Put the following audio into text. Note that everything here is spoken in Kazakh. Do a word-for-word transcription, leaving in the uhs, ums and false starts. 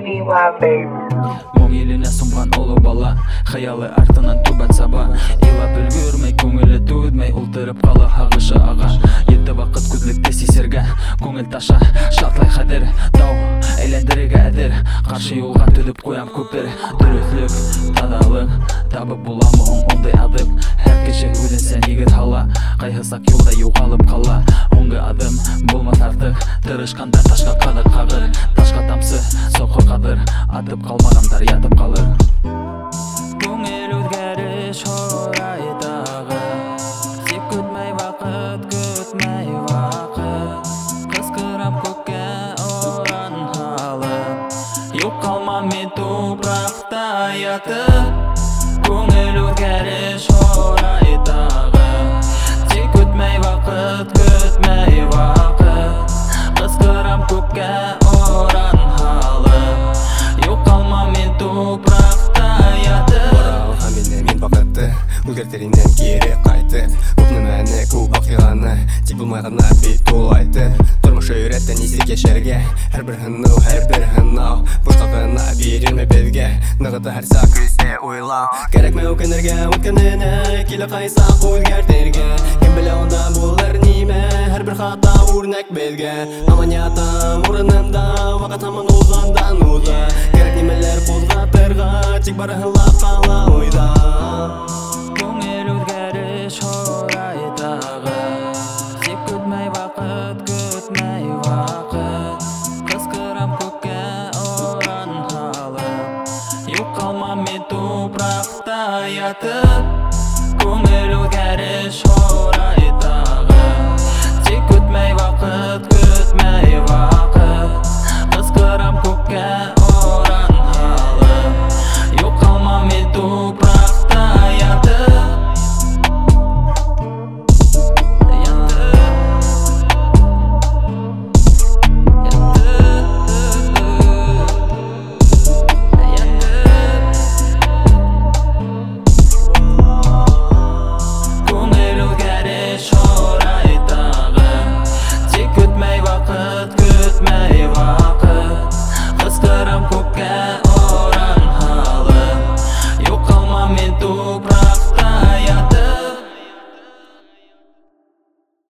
baby, why baby? Мұң еліне сұмған ұлы бала, хаялы артынан түбәт саба. Илап үлгірмей, көңілі түдмей, ұлтырып қалы ағышы аға. Етті вақыт күдлікте сесерге, көңіл таша, шатлай қадір. Дау, әйлендіріге әдір, қаршы юлға түдіп қоям көпір. Дүрітлік, тадалық, табып боламы оң ондай адып. Әр кеше өленсен егіт хала, қайғысақ юлда юғалып қала. Оңғы адым, болмас артық, тырышқанда ташқа қадыр қағыр. Ташқа тамсы, соқыр қадыр, атып қалмағандар ятып қалыр. Көңіл өзгеріш орайдағы, тек күтмей вақыт, күтмей вақыт. Қысқырам көкке оран халып, жоқ қалмам мен топырақта ятып. Көңіл өзгеріш орайдағы, тек күтмей вақыт, күтмей вақыт. Қысқырам көкке оран халып, жоқ қалмам мен топырақта ятып. Оралған менен мен бақытты, өзгертерінен кері қайтып. Көпнің мәні көп оқиғаны, тек болмайғана бет толайды. Тұрмышы үйретті несі кешерге, әр бір хынау, әр бір хынау. Бұштағына берілме белге, нығыты әр сақ күзде ойлау. Керек ме өкінерге, өткеніне келі қайсақ өзгертерге. Кім біле онда болар неме, әр бір хата өрнек белге. Аманиятым орынымда, вақыт аман озандан ұлды. Керек немелер қозғатырға, тек бары хылап қала ойда. Көңіл өзгеріш орайдағы, тек күтмей вақыт, күтмей вақыт. Қысқырам көкке оран халып, жоқ қалмам мен топырақта ятып. Көңіл өзгеріш орайдағы.